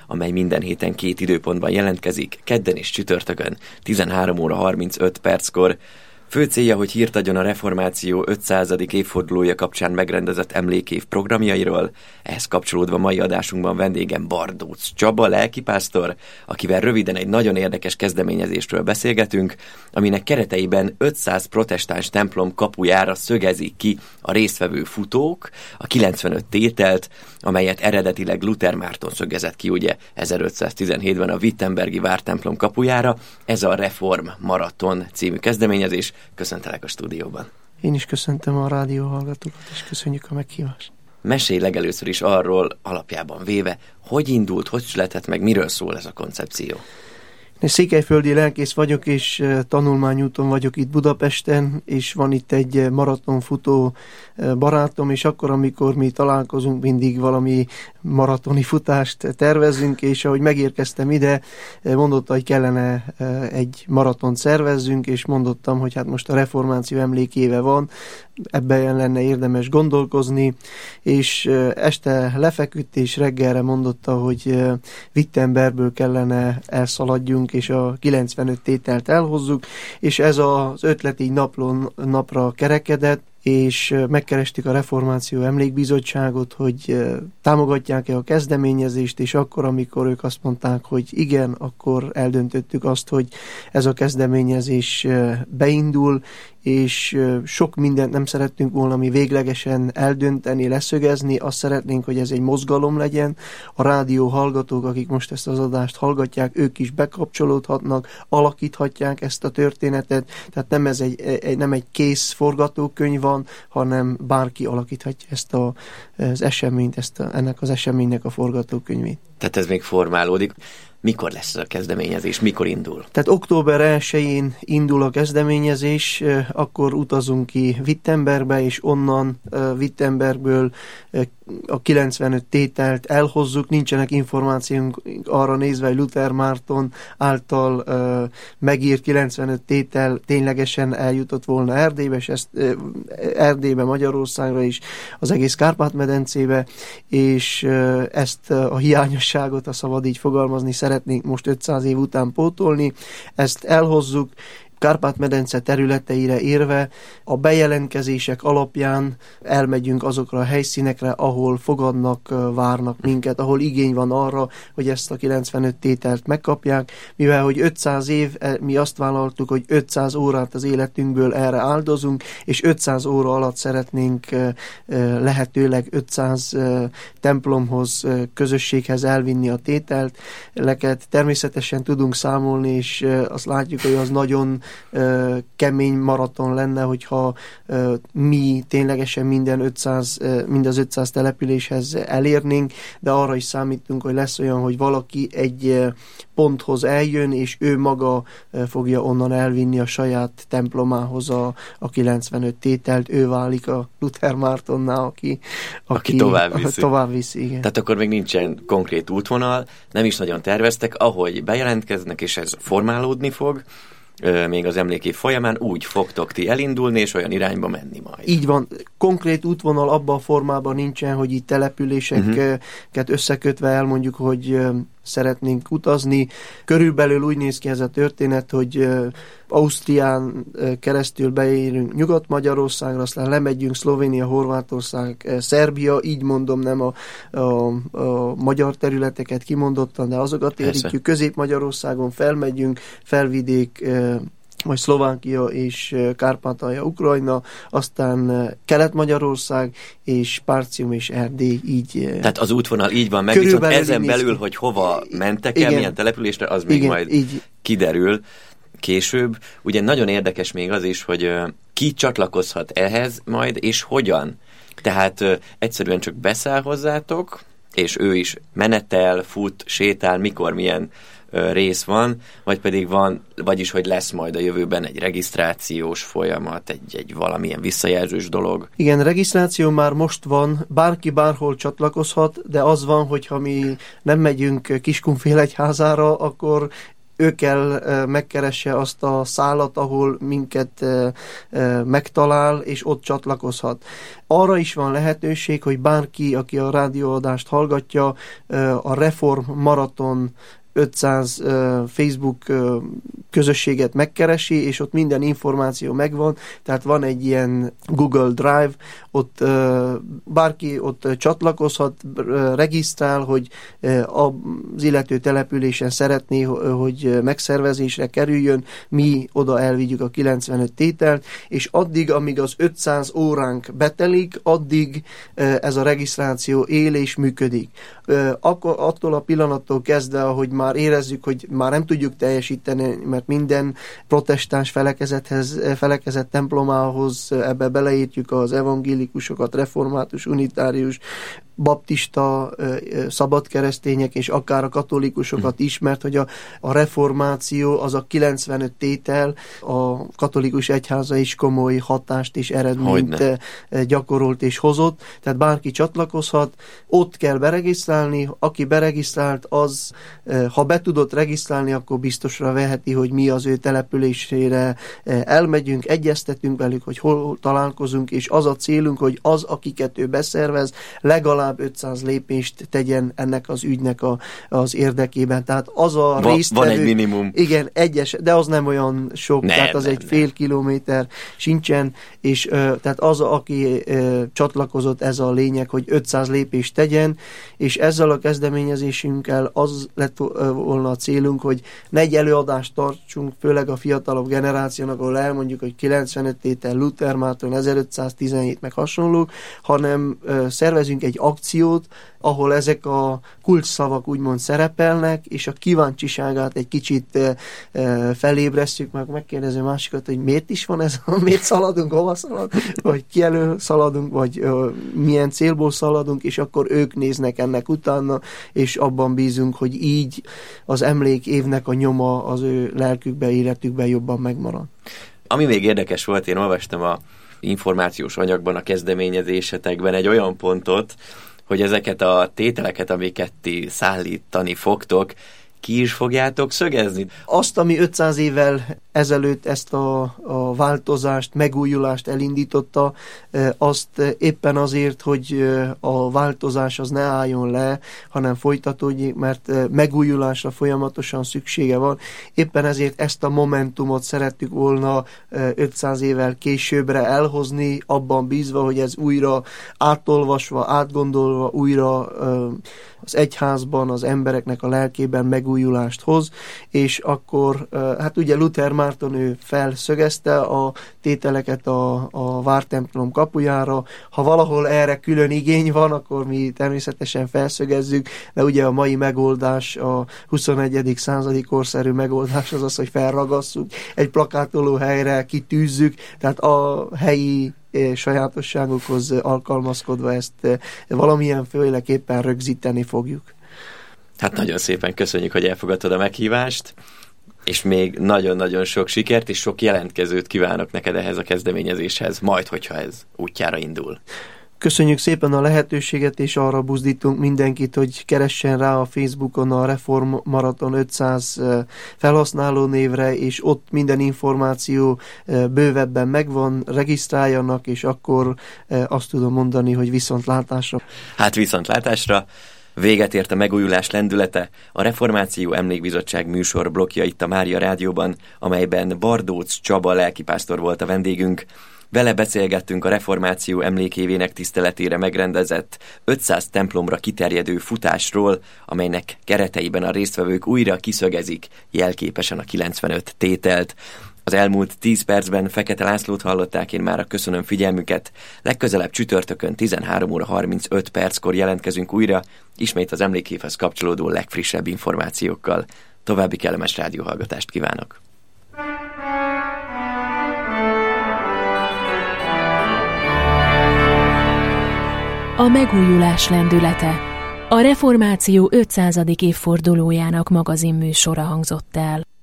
amely minden héten 2 időpontban jelentkezik, kedden és csütörtökön 13 óra 35 perckor. Fő célja, hogy hírt adjon a reformáció 500. évfordulója kapcsán megrendezett emlékév programjairól. Ehhez kapcsolódva mai adásunkban vendégem Bardóc Csaba, lelkipásztor, akivel röviden egy nagyon érdekes kezdeményezésről beszélgetünk, aminek kereteiben 500 protestáns templom kapujára szögezik ki a résztvevő futók a 95 tételt, amelyet eredetileg Luther Márton szögezett ki ugye 1517-ben a Wittenbergi vártemplom kapujára. Ez a Reform Maraton című kezdeményezés. Köszöntelek a stúdióban. Én is köszöntöm a rádió hallgatókat, és köszönjük a meghívást. Mesélj legelőször is arról, alapjában véve, hogy indult, hogy született meg, miről szól ez a koncepció. Én székelyföldi lelkész vagyok, és tanulmányúton vagyok itt Budapesten, és van itt egy maratonfutó barátom, és akkor, amikor mi találkozunk, mindig valami maratoni futást tervezünk, és ahogy megérkeztem ide, mondotta, hogy kellene egy maratont szervezzünk, és mondottam, hogy hát most a reformáció emlékéve van, ebben lenne érdemes gondolkozni, és este lefeküdt, és reggelre mondotta, hogy Wittenbergből kellene elszaladjunk, és a 95 tételt elhozzuk, és ez az ötlet így napról napra kerekedett, és megkerestük a Reformáció Emlékbizottságot, hogy támogatják-e a kezdeményezést, és akkor, amikor ők azt mondták, hogy igen, akkor eldöntöttük azt, hogy ez a kezdeményezés beindul, és sok mindent nem szerettünk volna mi véglegesen eldönteni, leszögezni, azt szeretnénk, hogy ez egy mozgalom legyen. A rádió hallgatók, akik most ezt az adást hallgatják, ők is bekapcsolódhatnak, alakíthatják ezt a történetet, tehát nem egy kész forgatókönyv van, hanem bárki alakíthatja ezt az eseményt, ennek az eseménynek a forgatókönyvét. Tehát ez még formálódik. Mikor lesz ez a kezdeményezés? Mikor indul? Tehát október 1-én indul a kezdeményezés, akkor utazunk ki Wittenbergbe, és onnan Wittenbergből a 95 tételt elhozzuk. Nincsenek információnk arra nézve, hogy Luther Márton által megírt 95 tétel ténylegesen eljutott volna Erdélybe, és ezt Erdélybe, Magyarországra is, az egész Kárpát-medencébe, és ezt a hiányosságot, ha szabad így fogalmazni, szeretnénk most 500 év után pótolni. Ezt elhozzuk, Kárpát-medence területeire érve, a bejelentkezések alapján elmegyünk azokra a helyszínekre, ahol fogadnak, várnak minket, ahol igény van arra, hogy ezt a 95 tételt megkapják, mivel hogy 500 év, mi azt vállaltuk, hogy 500 órát az életünkből erre áldozunk, és 500 óra alatt szeretnénk lehetőleg 500 templomhoz, közösséghez elvinni a tételt. Természetesen tudunk számolni, és azt látjuk, hogy az nagyon kemény maraton lenne, hogyha mi ténylegesen mind az 500 településhez elérnénk, de arra is számítunk, hogy lesz olyan, hogy valaki egy ponthoz eljön, és ő maga fogja onnan elvinni a saját templomához a 95 tételt, ő válik a Luther Mártonnál, aki tovább viszi. Igen. Tehát akkor még nincsen konkrét útvonal, nem is nagyon terveztek, ahogy bejelentkeznek, és ez formálódni fog, még az emlékév folyamán úgy fogtok ti elindulni, és olyan irányba menni majd. Így van. Konkrét útvonal abban a formában nincsen, hogy itt településeket összekötve elmondjuk, hogy szeretnénk utazni. Körülbelül úgy néz ki ez a történet, hogy Ausztrián keresztül beérünk Nyugat-Magyarországra, aztán lemegyünk Szlovénia, Horvátország, Szerbia, így mondom, nem a magyar területeket kimondottan, de azokat érítjük. Közép-Magyarországon felmegyünk, Felvidék, majd Szlovákia és Kárpátalja, Ukrajna, aztán Kelet-Magyarország és Párcium és Erdély, így. Tehát az útvonal így van meg, viszont ezen belül, hogy hova mentek el, milyen településre, az még majd így kiderül később. Ugye nagyon érdekes még az is, hogy ki csatlakozhat ehhez majd, és hogyan. Tehát egyszerűen csak beszáll hozzátok, és ő is menetel, fut, sétál, mikor, milyen rész van, vagy pedig vagyis, hogy lesz majd a jövőben egy regisztrációs folyamat, egy valamilyen visszajelzős dolog. Igen, regisztráció már most van, bárki bárhol csatlakozhat, de az van, hogyha mi nem megyünk Kiskunfélegyházára, akkor ő kell megkeresse azt a szálat, ahol minket megtalál, és ott csatlakozhat. Arra is van lehetőség, hogy bárki, aki a rádióadást hallgatja, a Reform Maraton 500 Facebook közösséget megkeresi, és ott minden információ megvan, tehát van egy ilyen Google Drive, ott bárki ott csatlakozhat, regisztrál, hogy az illető településen szeretné, hogy megszervezésre kerüljön, mi oda elvigyük a 95 tételt, és addig, amíg az 500 óránk betelik, addig ez a regisztráció él és működik. Akkor attól a pillanattól kezdve, ahogy már érezzük, hogy már nem tudjuk teljesíteni, mert minden protestáns felekezet templomához ebbe beleírtjuk az evangélikusokat, református, unitárius, baptista, szabadkeresztények és akár a katolikusokat is, mert hogy a reformáció az a 95 tétel, a katolikus egyháza is komoly hatást és eredményt gyakorolt és hozott, tehát bárki csatlakozhat, ott kell beregisztrálni, aki beregisztrált, az, ha be tudott regisztrálni, akkor biztosra veheti, hogy mi az ő településére elmegyünk, egyeztetünk velük, hogy hol találkozunk, és az a célunk, hogy az, akiket ő beszervez, legalább 500 lépést tegyen ennek az ügynek az érdekében. Tehát az a résztvevő... Van egy minimum. Igen, egyes, de az nem olyan sok, tehát az egy fél kilométer sincsen, és tehát az, aki csatlakozott, ez a lényeg, hogy 500 lépést tegyen, és ezzel a kezdeményezésünkkel az lett volna a célunk, hogy ne egy előadást tartsunk, főleg a fiatalabb generációnak, ahol elmondjuk, hogy 95 tétel, Luther Márton, 1517 meg hasonlók, hanem szervezünk egy akciót, ahol ezek a kulcsszavak úgymond szerepelnek, és a kíváncsiságát egy kicsit felébresztjük, meg megkérdező másikat, hogy miért is van ez, miért szaladunk, hova szaladunk, vagy ki elől szaladunk, vagy milyen célból szaladunk, és akkor ők néznek ennek utána, és abban bízunk, hogy így az emlékévnek a nyoma az ő lelkükbe, életükbe jobban megmarad. Ami még érdekes volt, én olvastam a információs anyagban, a kezdeményezésetekben egy olyan pontot, hogy ezeket a tételeket, amiket ti szállítani fogtok, ki is fogjátok szögezni? Azt, ami 500 évvel ezelőtt ezt a változást, megújulást elindította, azt éppen azért, hogy a változás az ne álljon le, hanem folytatódjék, mert megújulásra folyamatosan szüksége van. Éppen ezért ezt a momentumot szerettük volna 500 évvel későbbre elhozni, abban bízva, hogy ez újra átolvasva, átgondolva, újra az egyházban, az embereknek a lelkében megújulást hoz, és akkor, hát ugye Luther Márton ő felszögezte a tételeket a vártemplom kapujára. Ha valahol erre külön igény van, akkor mi természetesen felszögezzük, de ugye a mai megoldás, a 21. századi korszerű megoldás az az, hogy felragasszuk, egy plakátoló helyre kitűzzük, tehát a helyi sajátosságokhoz alkalmazkodva ezt valamilyen féleképpen rögzíteni fogjuk. Hát nagyon szépen köszönjük, hogy elfogadtad a meghívást, és még nagyon-nagyon sok sikert és sok jelentkezőt kívánok neked ehhez a kezdeményezéshez, majd, hogyha ez útjára indul. Köszönjük szépen a lehetőséget, és arra buzdítunk mindenkit, hogy keressen rá a Facebookon a Reform Maraton 500 felhasználó névre, és ott minden információ bővebben megvan, regisztráljanak, és akkor azt tudom mondani, hogy viszontlátásra. Hát viszontlátásra. Véget ért a megújulás lendülete, a Reformáció Emlékbizottság műsor blokja itt a Mária Rádióban, amelyben Bardóc Csaba lelkipásztor volt a vendégünk. Vele beszélgettünk a reformáció emlékévének tiszteletére megrendezett 500 templomra kiterjedő futásról, amelynek kereteiben a résztvevők újra kiszögezik jelképesen a 95 tételt. Az elmúlt 10 percben Fekete Lászlót hallották, én mára köszönöm figyelmüket. Legközelebb csütörtökön 13 óra 35 perckor jelentkezünk újra, ismét az emlékévhez kapcsolódó legfrissebb információkkal. További kellemes rádióhallgatást kívánok! A megújulás lendülete. A Reformáció 500. évfordulójának magazinműsora hangzott el.